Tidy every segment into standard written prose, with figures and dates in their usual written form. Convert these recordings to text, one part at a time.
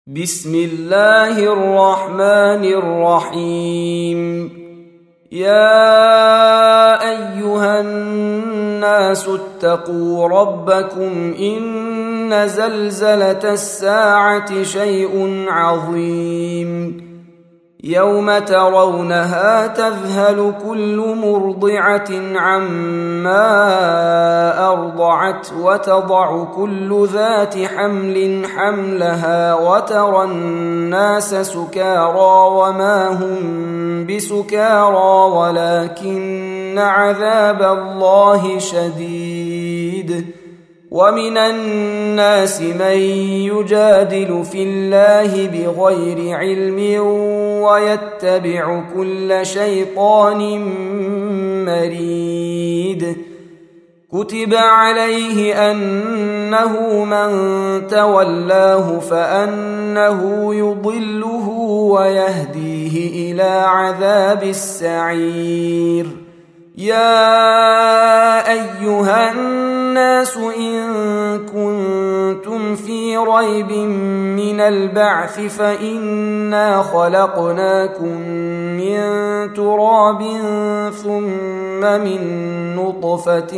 بسم الله الرحمن الرحيم. يا أيها الناس اتقوا ربكم إن زلزلة الساعة شيء عظيم يوم ترونها تذهل كل مرضعة عما أرضعت وتضع كل ذات حمل حملها وترى الناس سكارى وما هم بسكارى ولكن عذاب الله شديد. ومن الناس من يجادل في الله بغير علم ويتبع كل شيطان مريد. كتب عليه أنه من تولاه فأنه يضله ويهديه إلى عذاب السعير. يا أيها الناس إن كنتم في ريب من البعث فإنا خلقناكم من تراب ثم من نطفة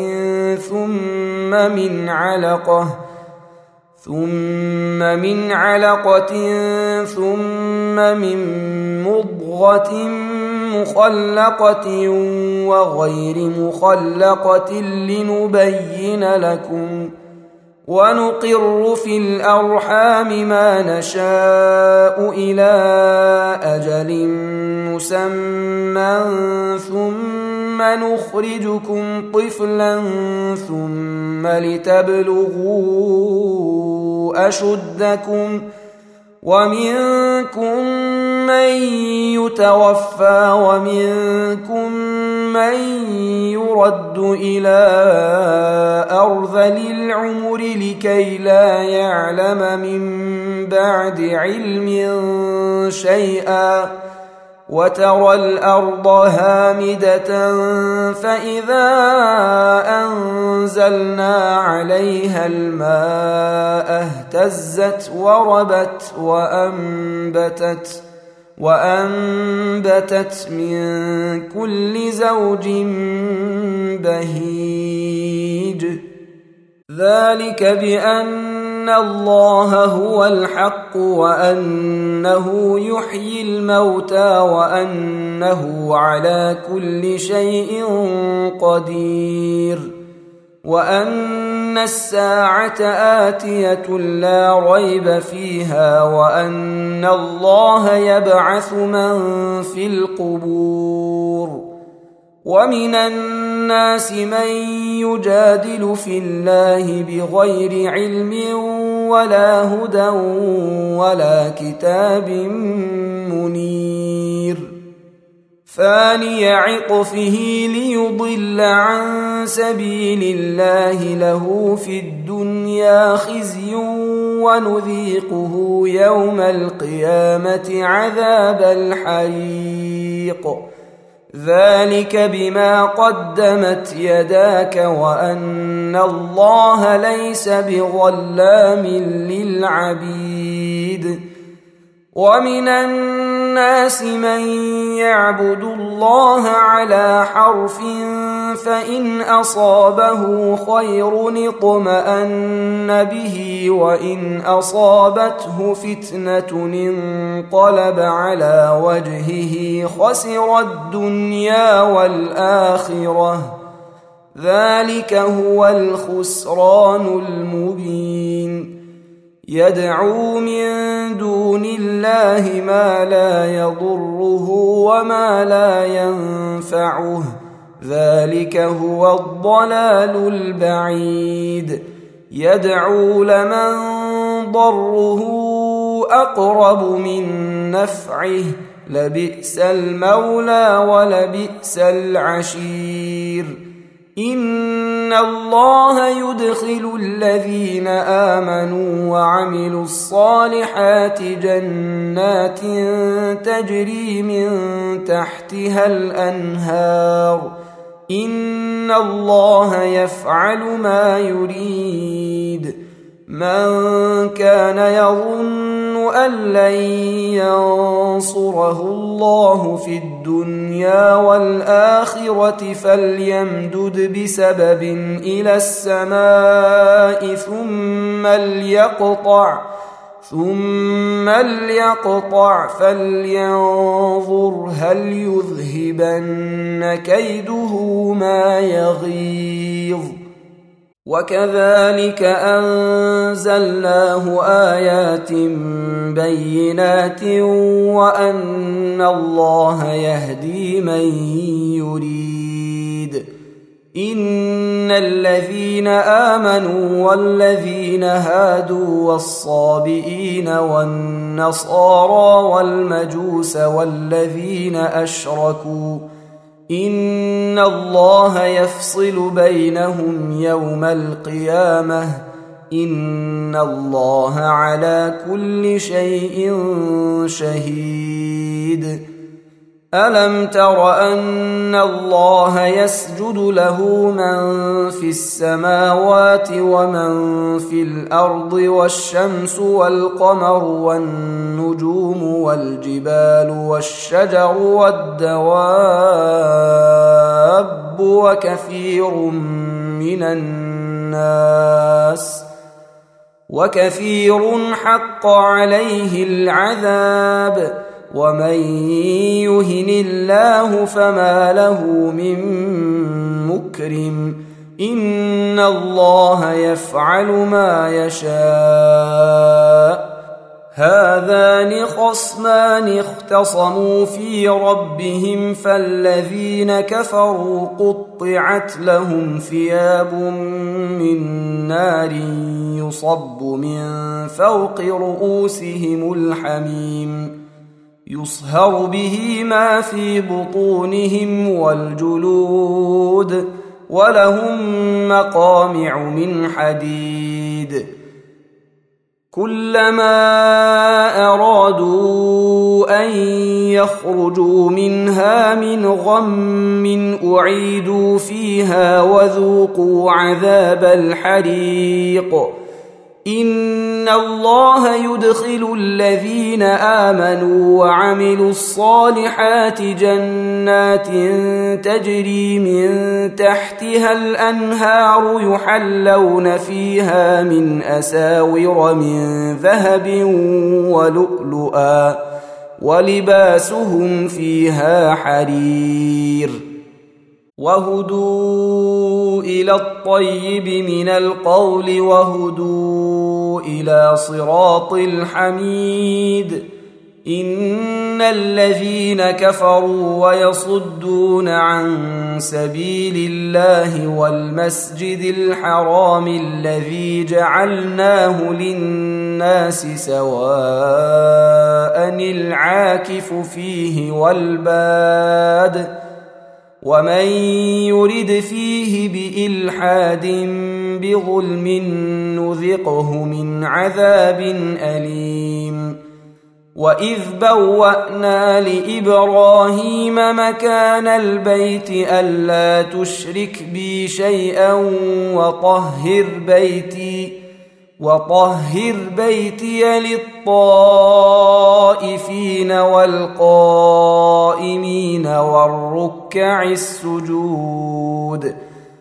ثم من علقة ثم من مضغة مخلقة وغير مخلقة لنبين لكم ونقر في الأرحام ما نشاء إلى أجل مسمى ثم نخرجكم طفلا ثم لتبلغوا أشدكم ومنكم من يتوفى ومنكم من يرد إلى أرذل العمر لكي لا يعلم من بعد علم شيئا. وترى الأرض هامدة فإذا أنزلنا عليها الماء اهتزت وربت وأنبتت من كل زوج بهيج. ذلك بأن الله هو الحق وأنه يحيي الموتى وأنه على كل شيء قدير وأن الساعة آتية لا ريب فيها وأن الله يبعث من في القبور. ومن الناس من يجادل في الله بغير علم ولا هدى ولا كتاب منير. ثاني عطفه ليضل عن سبيل الله له في الدنيا خزي ونذيقه يوم القيامة عذاب الحريق. ذلك بما قدمت يداك وأن الله ليس بظلام للعبيد. ومن الناس من يعبد الله على حرف فإن أصابه خير اطمأن به وإن أصابته فتنة انقلب على وجهه خسر الدنيا والآخرة. ذلك هو الخسران المبين. يدعو من دون الله ما لا يضره وما لا ينفعه. ذلك هو الضلال البعيد. يدعو لمن ضره أقرب من نفعه لبئس المولى ولبئس العشير. إن الله يدخل الذين آمنوا وعملوا الصالحات جنات تجري من تحتها الأنهار. إن الله يفعل ما يريد. من كان يظن أن لن ينصره الله في الدنيا والآخرة فليمدد بسبب إلى السماء ثم ليقطع فلينظر هل يذهبن كيده ما يغيظ. وكذلك أنزلناه آيات بينات وأن الله يهدي من يريد. إن الذين آمنوا والذين هادوا والصابئين والنصارى والمجوس والذين أشركوا إن الله يفصل بينهم يوم القيامة إن الله على كل شيء شهيد. ألم تر أن الله يسجد له من في السماوات ومن في الأرض والشمس والقمر والنجوم والجبال والشجر والدواب وكثير حق عليه العذاب ومن يهن الله فما له من مكرم إن الله يفعل ما يشاء. هذان خصمان اختصموا في ربهم فالذين كفروا قطعت لهم ثياب من نار يصب من فوق رؤوسهم الحميم يصهر به ما في بطونهم والجلود ولهم مقامع من حديد كلما أرادوا أن يخرجوا منها من غم أعيدوا فيها وذوقوا عذاب الحريق. إن الله يدخل الذين آمنوا وعملوا الصالحات جنات تجري من تحتها الأنهار يحلون فيها من أساور من ذهب ولؤلؤا ولباسهم فيها حرير. وهدوا إلى الطيب من القول وهدوا إلى صراط الحميد. إن الذين كفروا ويصدون عن سبيل الله والمسجد الحرام الذي جعلناه للناس سواء العاكف فيه والباد ومن يرد فيه بإلحاد بظلم نذقه من عذاب أليم. وإذ بوأنا لإبراهيم مكان البيت ألا تشرك بي شيئا وطهر بيتي للطائفين والقائمين والركع السجود.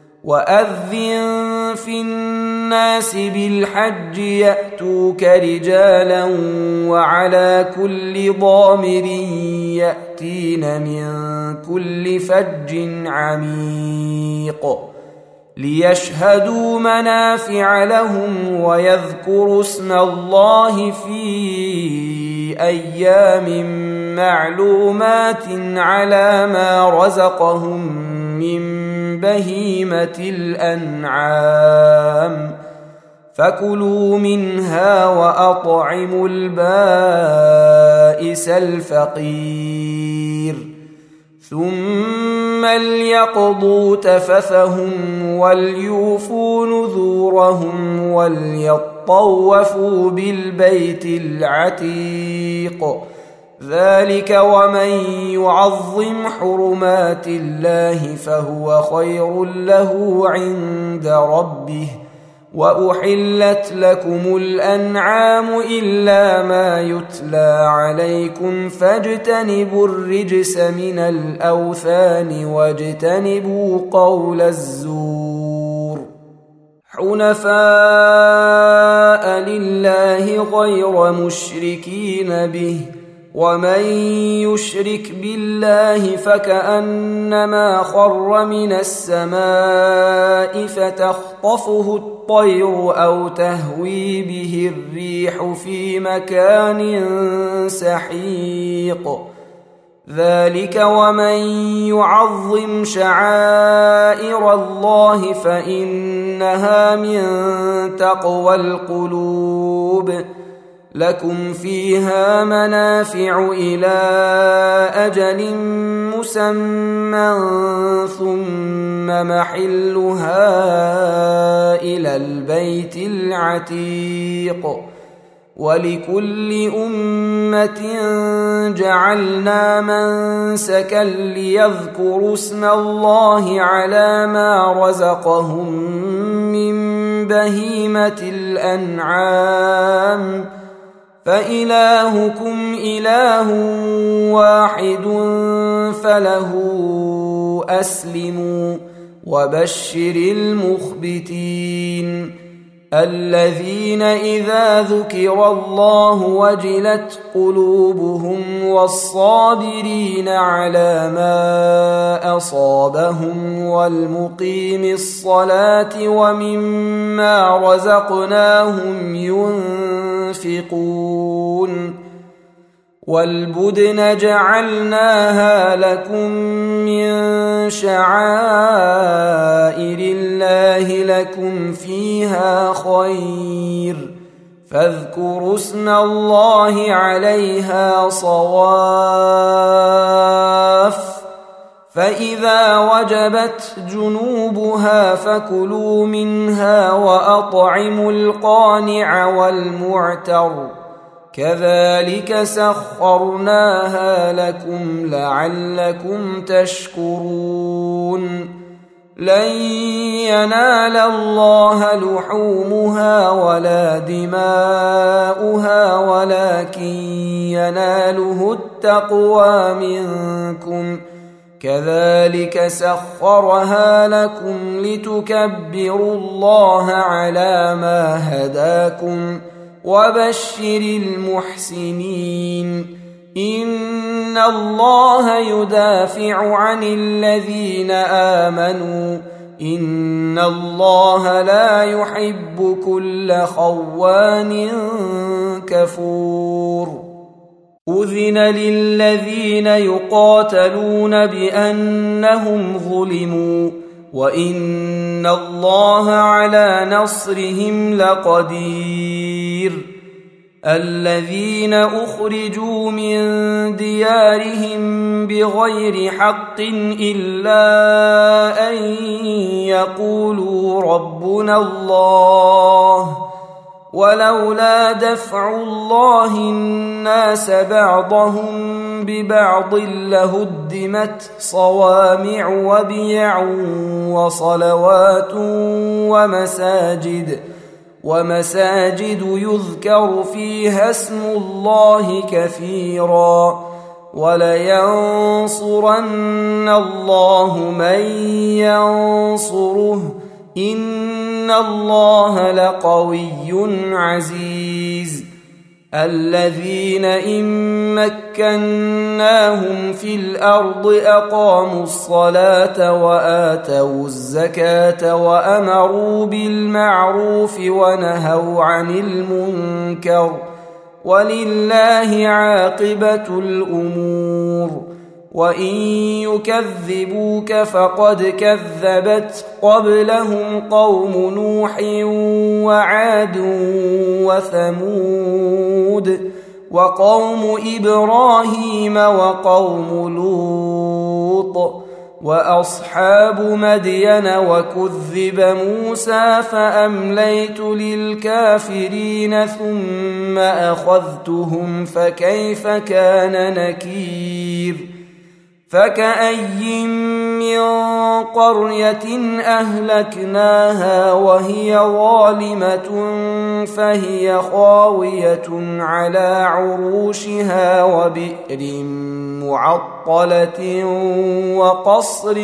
وأذن في الناس بالحج يأتوك رجالا وعلى كل ضامر يأتين من كل فج عميق ليشهدوا منافع لهم ويذكروا اسم الله في أيام معلومات على ما رزقهم من بهيمة الأنعام فكلوا منها وأطعموا البائس الفقير ثم ليقضوا تفثهم وليوفوا نذورهم وليطوفوا بالبيت العتيق. ذلك ومن يعظم حرمات الله فهو خير له عند ربه وأحلت لكم الأنعام إلا ما يتلى عليكم فاجتنبوا الرجس من الأوثان واجتنبوا قول الزور حنفاء لله غير مشركين به ومن يشرك بالله فكأنما خر من السماء فتخطفه الطير أو تهوي به الريح في مكان سحيق ذلك ومن يعظم شعائر الله فإنها من تقوى القلوب لكم فيها منافع إلى أجل مسمى ثم محلها إلى البيت العتيق ولكل أمة جعلنا منسكا ليذكروا اسم الله على ما رزقهم من بهيمة الأنعام فإلهكم إله واحد فله أسلموا وبشر المخبتين الذين إذا ذكر الله وجلت قلوبهم والصابرين على ما أصابهم والمقيم الصلاة ومما رزقناهم ينفقون والبدن جعلناها لكم من شعائر الله لكم فيها خير فاذكروا اسم الله عليها صواف فإذا وجبت جنوبها فكلوا منها وأطعموا القانع والمعتر كذلك سخرناها لكم لعلكم تشكرون لن ينال الله لحومها ولا دماؤها ولكن يناله التقوى منكم كذلك سخرها لكم لتكبروا الله على ما هداكم وبشر المحسنين إن الله يدافع عن الذين آمنوا إن الله لا يحب كل خوان كفور أذن للذين يقاتلون بأنهم ظلموا وإن الله على نصرهم لقدير الذين أخرجوا من ديارهم بغير حق إلا أن يقولوا ربنا الله ولولا دفع الله الناس بعضهم ببعض لهدمت صوامع وبيع وصلوات ومساجد يذكر فيها اسم الله كثيرا ولينصرن الله من ينصره إن الله لقوي عزيز الذين إن مكناهم في الأرض أقاموا الصلاة وآتوا الزكاة وأمروا بالمعروف ونهوا عن المنكر ولله عاقبة الأمور وإن يكذبوك فقد كذبت قبلهم قوم نوح وعاد وثمود وقوم إبراهيم وقوم لوط وأصحاب مدين وكذب موسى فأمليت للكافرين ثم أخذتهم فكيف كان نكير فكأي من قرية أهلكناها وهي ظالمة فهي خاوية على عروشها وبئر معطلة وقصر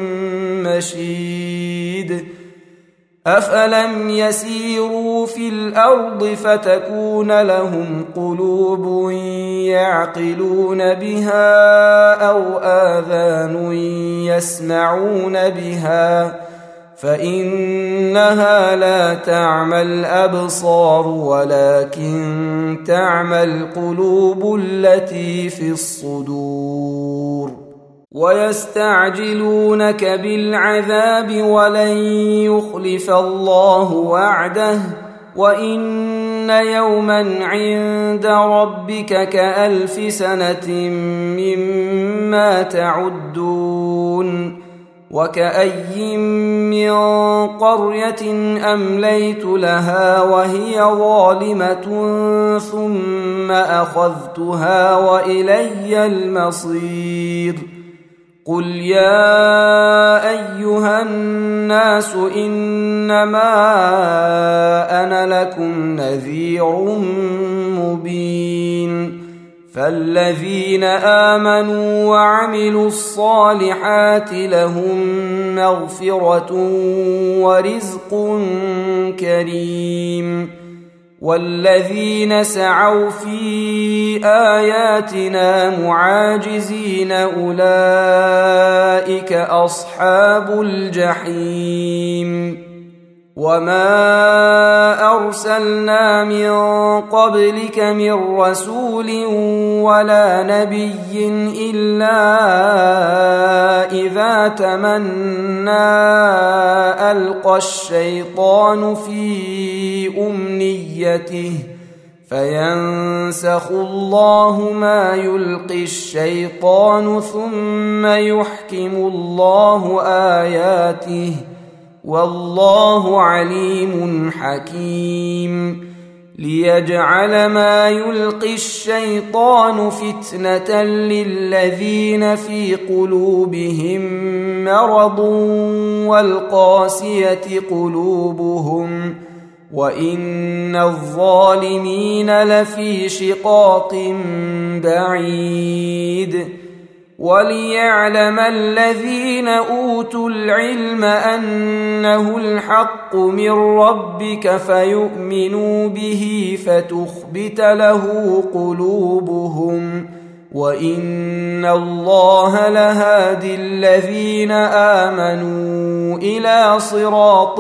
مشيد أفلم يسيروا في الأرض فتكون لهم قلوب يعقلون بها أو آذان يسمعون بها فإنها لا تعمى الأبصار ولكن تعمى القلوب التي في الصدور ويستعجلونك بالعذاب ولن يخلف الله وعده وإن يوما عند ربك كألف سنة مما تعدون وكأي من قرية أمليت لها وهي ظالمة ثم أخذتها وإلي المصير قل يا أيها الناس إنما أنا لكم نذير مبين فالذين آمنوا وعملوا الصالحات لهم مغفرة ورزق كريم والذين سعوا في آياتنا معاجزين أولئك أصحاب الجحيم وما أرسلنا من قبلك من رسول ولا نبي إلا إذا تمنى ألقى الشيطان في أمنيته فينسخ الله ما يلقي الشيطان ثم يحكم الله آياته والله عليم حكيم ليجعل ما يلقي الشيطان فتنة للذين في قلوبهم مرض والقاسية قلوبهم وإن الظالمين لفي شقاق بعيد وليعلم الذين أوتوا العلم أنه الحق من ربك فيؤمنوا به فتخبت له قلوبهم وإن الله لهادي الذين آمنوا إلى صراط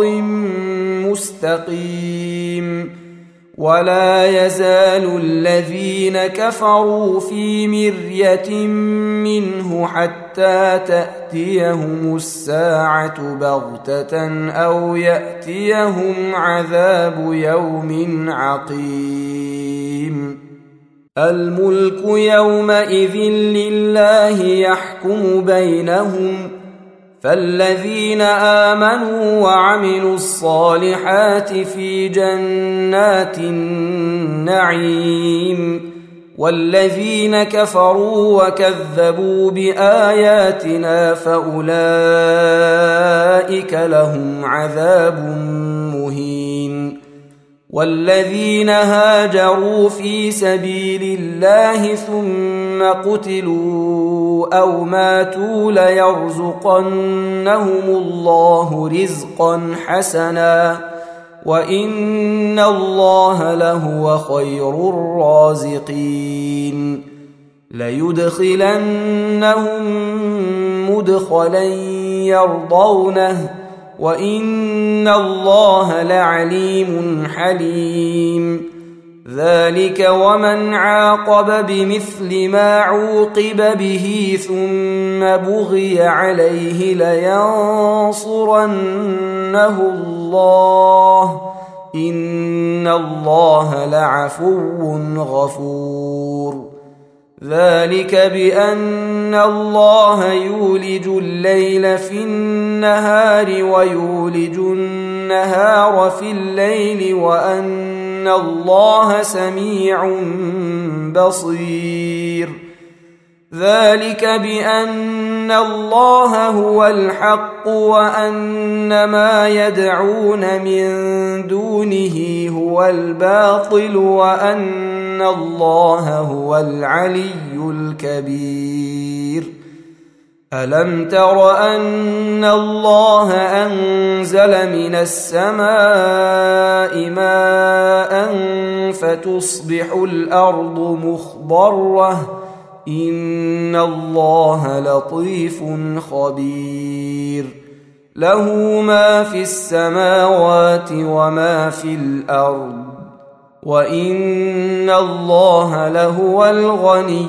مستقيم ولا يزال الذين كفروا في مرية منه حتى تأتيهم الساعة بغتة أو يأتيهم عذاب يوم عقيم الملك يومئذ لله يحكم بينهم فالذين آمنوا وعملوا الصالحات في جنات النعيم والذين كفروا وكذبوا بآياتنا فأولئك لهم عذاب مهين والذين هاجروا في سبيل الله ثم قتلوا أو ماتوا ليرزقنهم الله رزقا حسنا وإن الله لهو خير الرازقين ليدخلنهم مدخلا يرضونه وإن الله لعليم حليم ذلك ومن عاقب بمثل ما عوقب به ثم بغي عليه لينصرنه الله إن الله لعفو غفور ذلك بأن الله يولج الليل في النهار ويولج النهار في الليل وأن الله سميع بصير ذلك بأن الله هو الحق وأن ما يدعون من دونه هو الباطل وأن الله هو العلي الكبير ألم تر أن الله أنزل من السماء ماء فتصبح الأرض مخضرة إن الله لطيف خبير له ما في السماوات وما في الأرض وإن الله لهو الغني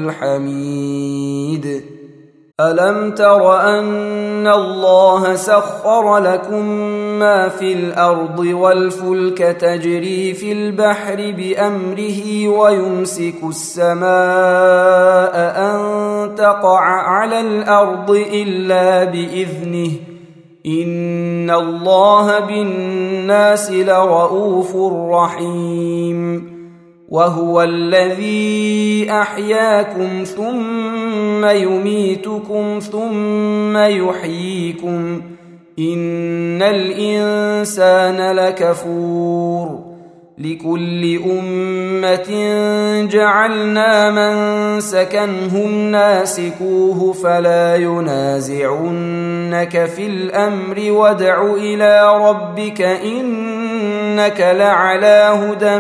الحميد ألم تر أن الله سخر لكم ما في الأرض والفلك تجري في البحر بأمره ويمسك السماء أن تقع على الأرض إلا بإذنه إن الله بالناس لرؤوف رحيم وهو الذي أحياكم ثم يميتكم ثم يحييكم إن الإنسان لكفور لكل أمة جعلنا منسكا هم ناسكوه فلا ينازعنك في الأمر وادع إلى ربك إنك لعلى هدى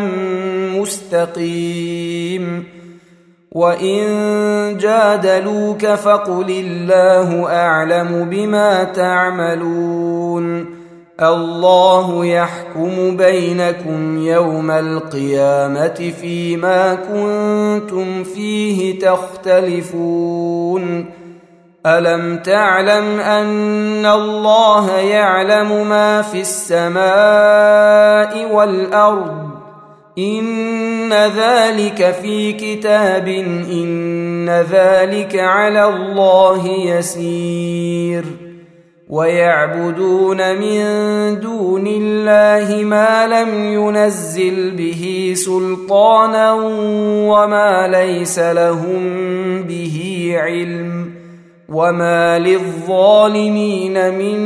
مستقيم وإن جادلوك فقل الله أعلم بما تعملون الله يحكم بينكم يوم القيامة فيما كنتم فيه تختلفون ألم تعلم أن الله يعلم ما في السماء والأرض إن ذلك في كتاب إن ذلك على الله يسير ويعبدون من دون الله ما لم ينزل به سلطانا وما ليس لهم به علم وما للظالمين من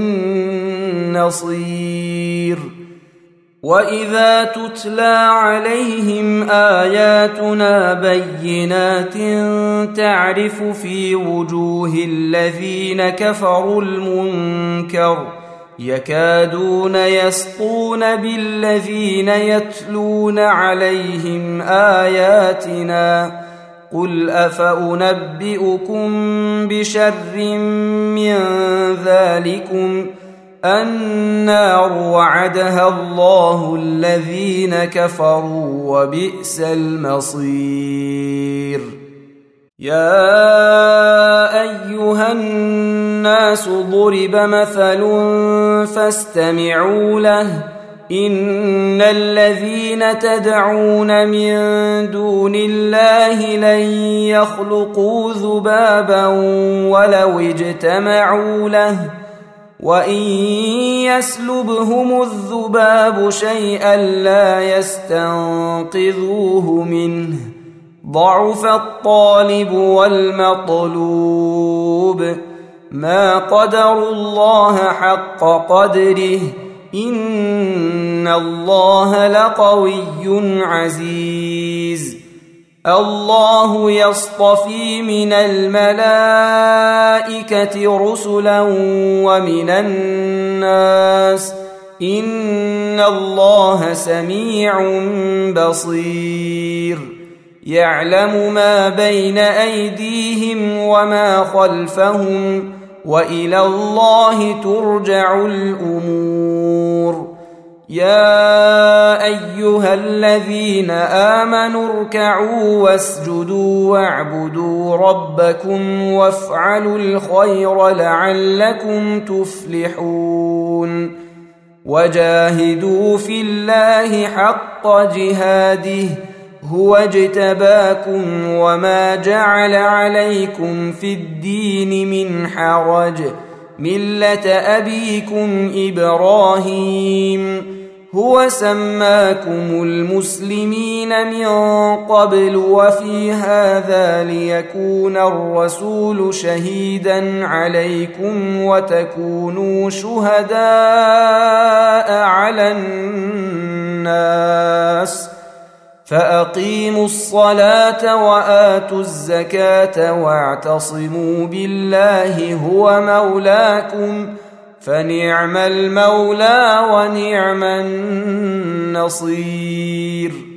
نصير وإذا تتلى عليهم آياتنا بينات تعرف في وجوه الذين كفروا المنكر يكادون يسطون بالذين يتلون عليهم آياتنا قل أفأنبئكم بشر من ذلكم النار وعدها الله الذين كفروا وبئس المصير يا أيها الناس ضرب مثل فاستمعوا له إن الذين تدعون من دون الله لن يخلقوا ذبابا ولو اجتمعوا له وإن يسلبهم الذباب شيئا لا يستنقذوه منه ضعف الطالب والمطلوب ما قدروا الله حق قدره إن الله لقوي عزيز الله يصطفي من الملائكة رسلا ومن الناس إن الله سميع بصير يعلم ما بين أيديهم وما خلفهم وإلى الله ترجع الأمور يا أيها الذين آمنوا اركعوا واسجدوا واعبدوا ربكم وافعلوا الخير لعلكم تفلحون وجاهدوا في الله حق جهاده هو اجتباكم وما جعل عليكم في الدين من حرج ملة أبيكم إبراهيم هو سماكم المسلمين من قبل وفي هذا ليكون الرسول شهيدا عليكم وتكونوا شهداء على الناس فأقيموا الصلاة وآتوا الزكاة واعتصموا بالله هو مولاكم فنعم المولى ونعم النصير.